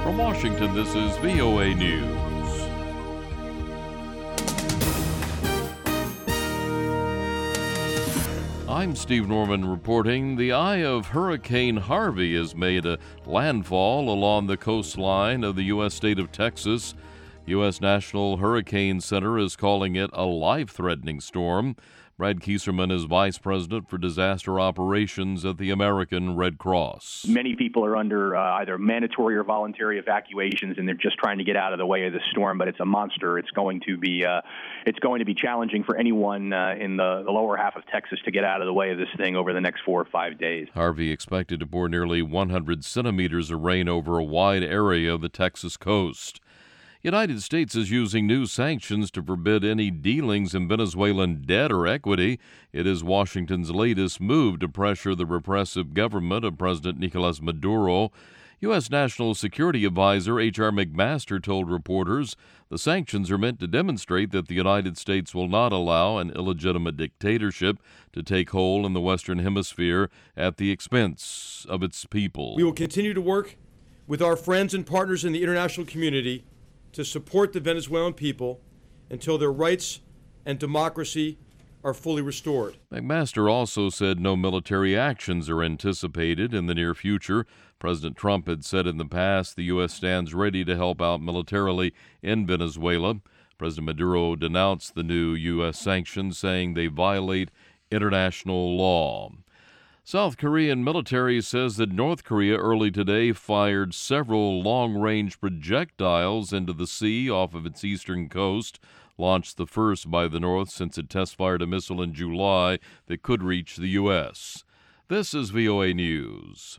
From Washington, this is VOA News. I'm Steve Norman reporting. The eye of Hurricane Harvey has made a landfall along the coastline of the U.S. state of Texas. U.S. National Hurricane Center is calling it a life-threatening storm. Brad Kieserman is Vice President for Disaster Operations at the American Red Cross. Many people are under either mandatory or voluntary evacuations, and they're just trying to get out of the way of the storm. But it's a monster. It's going to be challenging for anyone in the lower half of Texas to get out of the way of this thing over the next 4 or 5 days. Harvey expected to pour nearly 100 centimeters of rain over a wide area of the Texas coast. United States is using new sanctions to forbid any dealings in Venezuelan debt or equity. It is Washington's latest move to pressure the repressive government of President Nicolas Maduro. U.S. National Security Advisor H.R. McMaster told reporters the sanctions are meant to demonstrate that the United States will not allow an illegitimate dictatorship to take hold in the Western Hemisphere at the expense of its people. We will continue to work with our friends and partners in the international community to support the Venezuelan people until their rights and democracy are fully restored. McMaster also said no military actions are anticipated in the near future. President Trump had said in the past the U.S. stands ready to help out militarily in Venezuela. President Maduro denounced the new U.S. sanctions, saying they violate international law. South Korean military says that North Korea early today fired several long-range projectiles into the sea off of its eastern coast, launched the first by the North since it test-fired a missile in July that could reach the U.S. This is VOA News.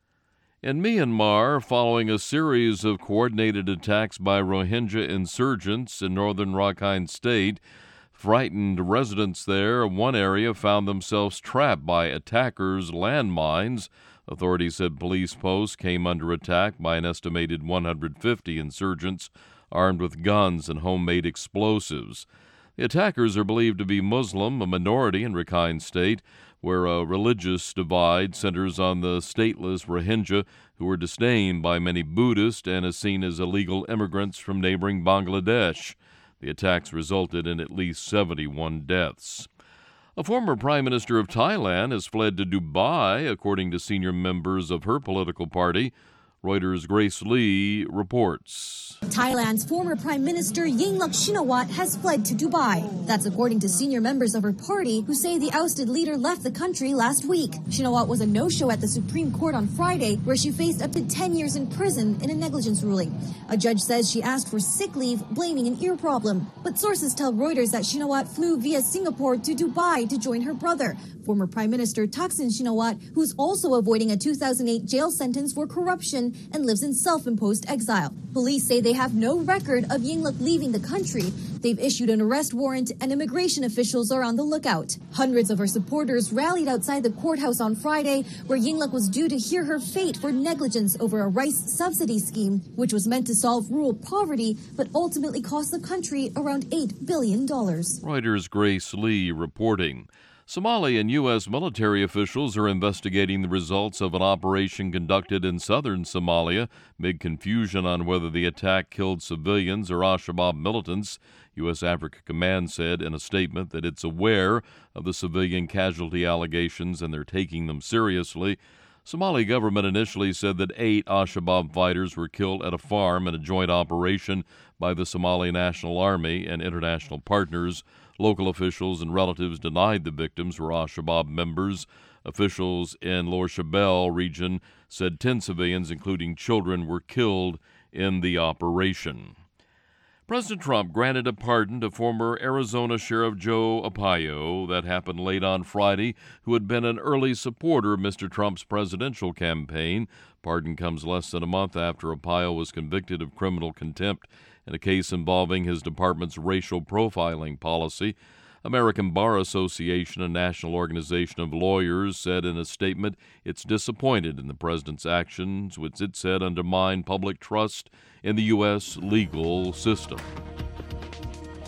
In Myanmar, following a series of coordinated attacks by Rohingya insurgents in northern Rakhine State, frightened residents there in one area found themselves trapped by attackers' landmines. Authorities said police posts came under attack by an estimated 150 insurgents armed with guns and homemade explosives. The attackers are believed to be Muslim, a minority in Rakhine State, where a religious divide centers on the stateless Rohingya, who are disdained by many Buddhists and is seen as illegal immigrants from neighboring Bangladesh. The attacks resulted in at least 71 deaths. A former Prime Minister of Thailand has fled to Dubai, according to senior members of her political party. Reuters' Grace Lee reports. Thailand's former Prime Minister Yingluck Shinawatra has fled to Dubai. That's according to senior members of her party who say the ousted leader left the country last week. Shinawatra was a no-show at the Supreme Court on Friday, where she faced up to 10 years in prison in a negligence ruling. A judge says she asked for sick leave, blaming an ear problem. But sources tell Reuters that Shinawatra flew via Singapore to Dubai to join her brother, former Prime Minister Thaksin Shinawatra, who's also avoiding a 2008 jail sentence for corruption and lives in self-imposed exile. Police say they have no record of Yingluck leaving the country. They've issued an arrest warrant and immigration officials are on the lookout. Hundreds of her supporters rallied outside the courthouse on Friday, where Yingluck was due to hear her fate for negligence over a rice subsidy scheme, which was meant to solve rural poverty, but ultimately cost the country around $8 billion. Reuters' Grace Lee reporting. Somali and U.S. military officials are investigating the results of an operation conducted in southern Somalia, amid confusion on whether the attack killed civilians or al-Shabaab militants. U.S. Africa Command said in a statement that it's aware of the civilian casualty allegations and they're taking them seriously. Somali government initially said that 8 al-Shabaab fighters were killed at a farm in a joint operation by the Somali National Army and international partners. Local officials and relatives denied the victims were al-Shabaab members. Officials in Lower Shabelle region said 10 civilians, including children, were killed in the operation. President Trump granted a pardon to former Arizona Sheriff Joe Arpaio. That happened late on Friday, who had been an early supporter of Mr. Trump's presidential campaign. Pardon comes less than a month after Arpaio was convicted of criminal contempt in a case involving his department's racial profiling policy. American Bar Association, a national organization of lawyers, said in a statement it's disappointed in the president's actions, which it said undermine public trust in the U.S. legal system.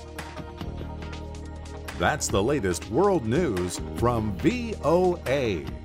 That's the latest world news from VOA.